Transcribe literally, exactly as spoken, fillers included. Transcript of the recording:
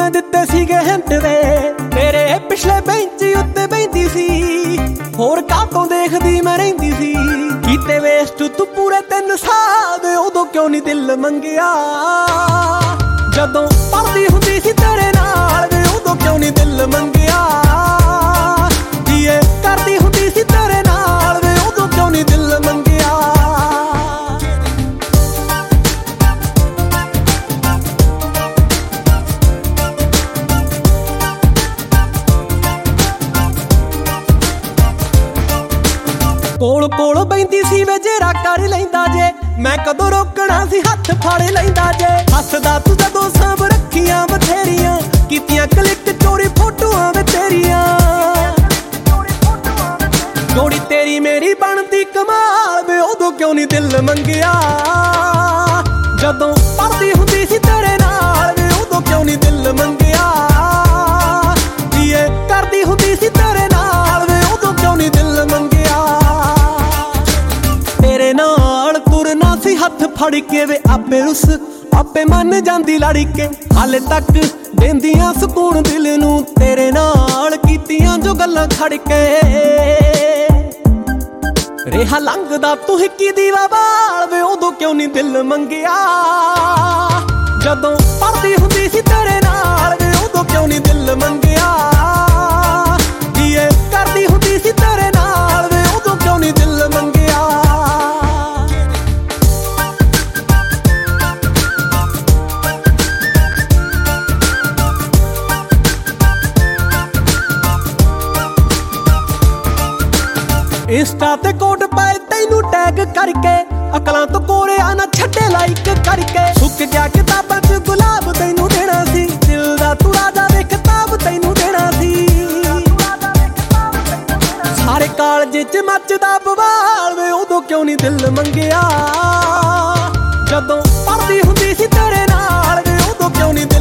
ਮੈਂ ਦਿੱਤੇ ਸੀਗੇ ਹਿੰਟ ਵੇ ਤੇਰੇ ਪਿਛਲੇ ਬੈਂਚ ਉੱਤੇ ਬੈਂਦੀ ਸੀ ਹੋਰ ਕਾਤੋਂ ਦੇਖਦੀ ਮੈਂ ਰਹਿੰਦੀ ਸੀ ਕੀਤੇ ਵੇਸਟ ਤੂੰ ਪੂਰੇ ਤਿੰਨ ਸਾਲ ਦੇ ਉਦੋਂ ਕਿਉਂ ਨਹੀਂ ਦਿਲ ਮੰਗਿਆ ਜਦੋਂ ਪੜਦੀ ਹੁੰਦੀ ਸੀ ਤੇਰੇ ਨਾਲ ਵੇ ਉਦੋਂ ਕਿਉਂ ਨਹੀਂ ਦਿਲ ਮੰਗਿਆ ਜੀਏ ਕਰਦੀ ਹੁੰਦੀ ਸੀ ਤੇਰੇ ਨਾਲ ਵੇ ਉਦੋਂ ਕਿਉਂ ਨਹੀਂ ਦਿਲ ਮੰਗਿਆ ਕੋਲ ਕੋਲ ਬੈਂਦੀ ਸੀ ਵੇ ਜੇਰਾ ਕਰ ਲੈਂਦਾ ਜੇ ਮੈਂ ਕਦੋਂ ਰੋਕਣਾ ਸੀ ਹੱਥ ਫੜ ਲੈਂਦਾ ਜੇ ਹੱਸਦਾ ਤੂੰ ਜਦੋਂ ਸਾਂਭ ਰੱਖੀਆਂ ਬਥੇਰੀਆਂ ਕੀਤੀਆਂ ਕਲਿੱਕ ਚੋਰੀ ਫੋਟੋਆਂ ਵੇ ਤੇਰੀਆਂ ਜੋੜੀ ਤੇਰੀ ਮੇਰੀ ਬਣਦੀ ਕਮਾਲ ਵੇ ਉਦੋਂ ਕਿਉਂ ਨਹੀਂ ਦਿਲ ਮੰਗਿਆ ਜਦੋਂ ਪੜਦੀ ਹੁੰਦੀ ਸੀ ਤੇਰੇ ਨਾਲ ਵੇ ਉਦੋਂ ਕਿਉਂ ਨਹੀਂ ਦਿਲ ਮੰਗਿਆ ਜੀਏ ਕਰਦੀ ਹੁੰਦੀ ਸੀ ਤੇਰੇ ਨਾਲ ਵੇ ਉਦੋਂ ਕਿਉਂ ਨਹੀਂ ਦਿਲ ਮੰਗਿਆ ਤੇਰੇ ਨਾਲ ਤੁਰਨਾ ਸੀ ਹੱਥ ਫੜ ਕੇ ਵੇ ਆਪੇ ਰੁੱਸ ਆਪੇ ਮੰਨ ਜਾਂਦੀ ਲੜ ਕੇ ਹਾਲੇ ਤੱਕ ਦੇਂਦੀਆਂ ਸਕੂਨ ਦਿਲ ਨੂੰ ਤੇਰੇ ਨਾਲ ਕੀਤੀਆਂ ਜੋ ਗੱਲਾਂ ਖੜ ਕੇ ਰਿਹਾ ਲੰਘਦਾ ਤੂੰ ਹਿੱਕੀ ਦੀਵਾ ਬਾਲ ਵੇ ਉਦੋਂ ਕਿਉਂ ਨਹੀਂ ਦਿਲ ਮੰਗਿਆ ਜਦੋਂ ਪੜਦੀ ਹੁੰਦੀ ਸੀ ਤੇਰੇ ਨਾਲ ਵੇ ਉਦੋਂ ਕਿਉਂ ਨਹੀਂ ਦਿਲ ਮੰਗਿਆ ਜੀਏ ਕਰਦੀ ਹੁੰਦੀ ਸੀ ਤੇਰੇ ਨਾਲ ਵੇ ਉਦੋਂ ਕਿਉਂ ਨਹੀਂ ਦਿਲ ਮੰਗਿਆ ਇੰਸਟਾ ਤੇ ਕੋਟ ਪਾਏ ਤੈਨੂੰ ਟੈਗ ਕਰਕੇ ਅਕਲਾਂ ਤੋਂ ਕੋਰਿਆ ਨਾ ਛੱਡੇ ਲਾਈਕ ਕਰਕੇ ਸੁੱਕ ਗਿਆ ਕਿਤਾਬਾਂ 'ਚ ਗੁਲਾਬ ਤੈਨੂੰ ਦੇਣਾ ਸੀ ਦਿਲ ਦਾ ਤੂੰ ਰਾਜਾ ਵੇ ਕਿਤਾਬ ਤੈਨੂੰ ਦੇਣਾ ਸੀ ਸਾਰੇ ਕਾਲਜ 'ਚ ਮੱਚਦਾ ਬਵਾਲ ਵੇ ਉਦੋਂ ਕਿਉਂ ਨਹੀਂ ਦਿਲ ਮੰਗਿਆ ਜਦੋਂ ਪੜਦੀ ਹੁੰਦੀ ਸੀ ਤੇਰੇ ਨਾਲ ਵੇ ਉਦੋਂ ਕਿਉਂ ਨਹੀਂ